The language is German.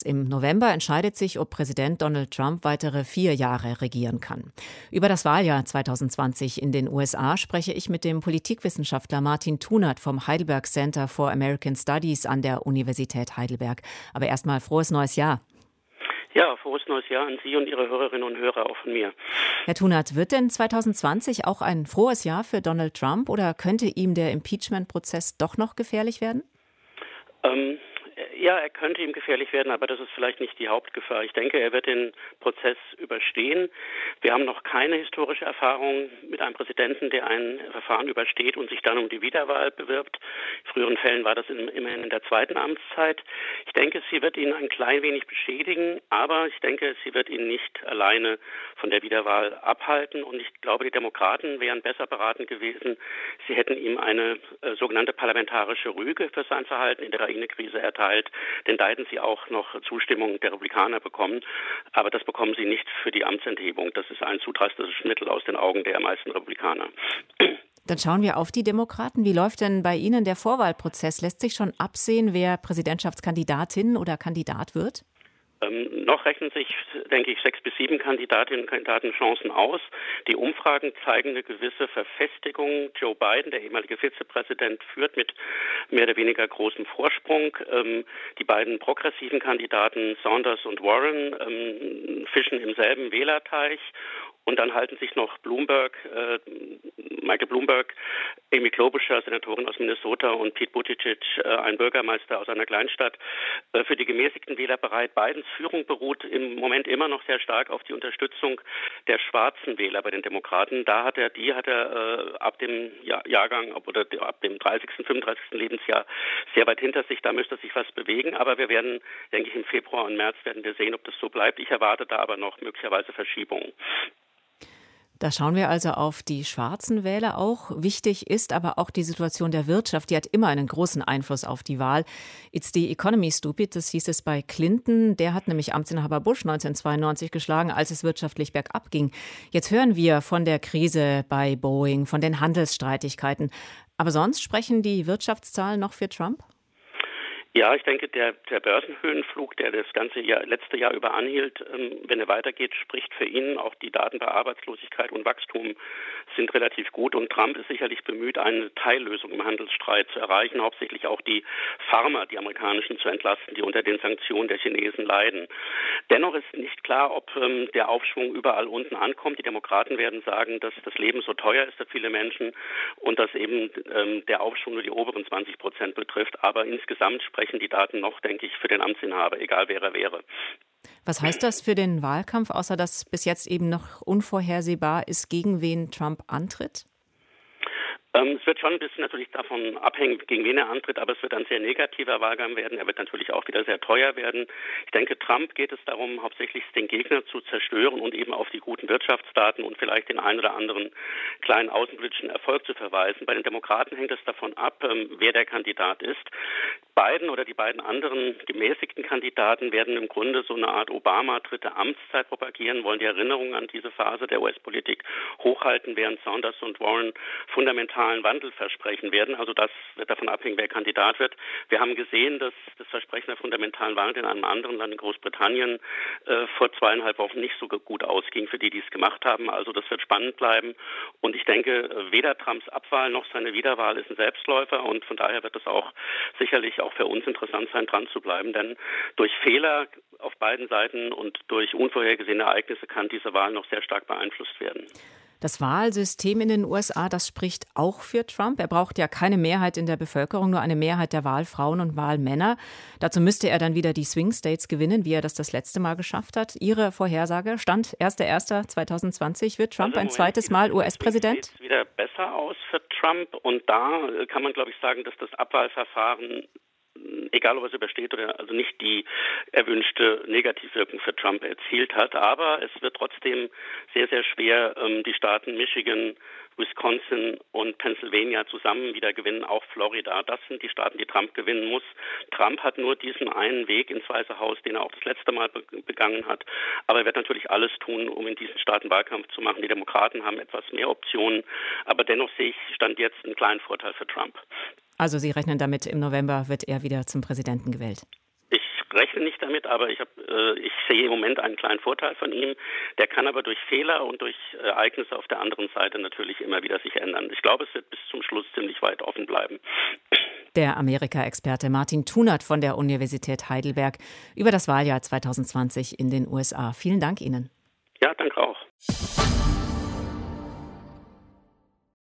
Im November entscheidet sich, ob Präsident Donald Trump weitere 4 Jahre regieren kann. Über das Wahljahr 2020 in den USA spreche ich mit dem Politikwissenschaftler Martin Thunert vom Heidelberg Center for American Studies an der Universität Heidelberg. Aber erstmal frohes neues Jahr. Ja, frohes neues Jahr an Sie und Ihre Hörerinnen und Hörer auch von mir. Herr Thunert, wird denn 2020 auch ein frohes Jahr für Donald Trump oder könnte ihm der Impeachment-Prozess doch noch gefährlich werden? Ja, er könnte ihm gefährlich werden, aber das ist vielleicht nicht die Hauptgefahr. Ich denke, er wird den Prozess überstehen. Wir haben noch keine historische Erfahrung mit einem Präsidenten, der ein Verfahren übersteht und sich dann um die Wiederwahl bewirbt. In früheren Fällen war das immerhin in der zweiten Amtszeit. Ich denke, sie wird ihn ein klein wenig beschädigen, aber ich denke, sie wird ihn nicht alleine von der Wiederwahl abhalten. Und ich glaube, die Demokraten wären besser beraten gewesen. Sie hätten ihm eine sogenannte parlamentarische Rüge für sein Verhalten in der Ukraine-Krise erteilt. Denn da hätten sie auch noch Zustimmung der Republikaner bekommen. Aber das bekommen sie nicht für die Amtsenthebung. Das ist ein zu drastisches Mittel aus den Augen der meisten Republikaner. Dann schauen wir auf die Demokraten. Wie läuft denn bei Ihnen der Vorwahlprozess? Lässt sich schon absehen, wer Präsidentschaftskandidatin oder Kandidat wird? Noch rechnen sich, denke ich, 6 bis 7 Kandidatinnen und Kandidaten Chancen aus. Die Umfragen zeigen eine gewisse Verfestigung. Joe Biden, der ehemalige Vizepräsident, führt mit mehr oder weniger großem Vorsprung. Die beiden progressiven Kandidaten Sanders und Warren fischen im selben Wählerteich. Und dann halten sich noch Michael Bloomberg, Amy Klobuchar, Senatorin aus Minnesota, und Pete Buttigieg, ein Bürgermeister aus einer Kleinstadt, für die gemäßigten Wähler bereit. Bidens Führung beruht im Moment immer noch sehr stark auf die Unterstützung der schwarzen Wähler bei den Demokraten. Da hat er ab dem Jahrgang oder ab dem 30., 35. Lebensjahr sehr weit hinter sich. Da müsste sich was bewegen. Aber wir werden, denke ich, im Februar und März werden wir sehen, ob das so bleibt. Ich erwarte da aber noch möglicherweise Verschiebungen. Da schauen wir also auf die schwarzen Wähler auch. Wichtig ist aber auch die Situation der Wirtschaft. Die hat immer einen großen Einfluss auf die Wahl. It's the economy stupid, das hieß es bei Clinton. Der hat nämlich Amtsinhaber Bush 1992 geschlagen, als es wirtschaftlich bergab ging. Jetzt hören wir von der Krise bei Boeing, von den Handelsstreitigkeiten. Aber sonst sprechen die Wirtschaftszahlen noch für Trump? Ja, ich denke, der Börsenhöhenflug, der das letzte Jahr über anhielt, wenn er weitergeht, spricht für ihn. Auch die Daten bei Arbeitslosigkeit und Wachstum sind relativ gut. Und Trump ist sicherlich bemüht, eine Teillösung im Handelsstreit zu erreichen, hauptsächlich auch die Farmer, die amerikanischen, zu entlasten, die unter den Sanktionen der Chinesen leiden. Dennoch ist nicht klar, ob der Aufschwung überall unten ankommt. Die Demokraten werden sagen, dass das Leben so teuer ist für viele Menschen und dass eben der Aufschwung nur die oberen 20% betrifft. Aber insgesamt sprechen die Daten noch, denke ich, für den Amtsinhaber, egal wer er wäre. Was heißt das für den Wahlkampf, außer dass bis jetzt eben noch unvorhersehbar ist, gegen wen Trump antritt? Es wird schon ein bisschen natürlich davon abhängen, gegen wen er antritt, aber es wird ein sehr negativer Wahlkampf werden. Er wird natürlich auch wieder sehr teuer werden. Ich denke, Trump geht es darum, hauptsächlich den Gegner zu zerstören und eben auf die guten Wirtschaftsdaten und vielleicht den einen oder anderen kleinen außenpolitischen Erfolg zu verweisen. Bei den Demokraten hängt es davon ab, wer der Kandidat ist. Biden oder die beiden anderen gemäßigten Kandidaten werden im Grunde so eine Art Obama-dritte Amtszeit propagieren, wollen die Erinnerung an diese Phase der US-Politik hochhalten, während Sanders und Warren fundamental Wandel versprechen werden. Also das wird davon abhängen, wer Kandidat wird. Wir haben gesehen, dass das Versprechen der fundamentalen Wandel in einem anderen Land, in Großbritannien, vor 2,5 Wochen nicht so gut ausging für die, die es gemacht haben. Also das wird spannend bleiben. Und ich denke, weder Trumps Abwahl noch seine Wiederwahl ist ein Selbstläufer. Und von daher wird es auch sicherlich auch für uns interessant sein, dran zu bleiben. Denn durch Fehler auf beiden Seiten und durch unvorhergesehene Ereignisse kann diese Wahl noch sehr stark beeinflusst werden. Das Wahlsystem in den USA, das spricht auch für Trump. Er braucht ja keine Mehrheit in der Bevölkerung, nur eine Mehrheit der Wahlfrauen und Wahlmänner. Dazu müsste er dann wieder die Swing States gewinnen, wie er das letzte Mal geschafft hat. Ihre Vorhersage, Stand 1.1.2020, wird Trump ein zweites Mal US-Präsident? Sieht wieder besser aus für Trump. Und da kann man, glaube ich, sagen, dass das Abwahlverfahren, egal ob es übersteht oder also nicht die erwünschte Negativwirkung für Trump erzielt hat. Aber es wird trotzdem sehr, sehr schwer, die Staaten Michigan, Wisconsin und Pennsylvania zusammen wieder gewinnen, auch Florida. Das sind die Staaten, die Trump gewinnen muss. Trump hat nur diesen einen Weg ins Weiße Haus, den er auch das letzte Mal begangen hat. Aber er wird natürlich alles tun, um in diesen Staaten Wahlkampf zu machen. Die Demokraten haben etwas mehr Optionen, aber dennoch sehe ich Stand jetzt einen kleinen Vorteil für Trump. Also Sie rechnen damit, im November wird er wieder zum Präsidenten gewählt? Ich rechne nicht damit, aber ich sehe im Moment einen kleinen Vorteil von ihm. Der kann aber durch Fehler und durch Ereignisse auf der anderen Seite natürlich immer wieder sich ändern. Ich glaube, es wird bis zum Schluss ziemlich weit offen bleiben. Der Amerika-Experte Martin Thunert von der Universität Heidelberg über das Wahljahr 2020 in den USA. Vielen Dank Ihnen. Ja, danke auch.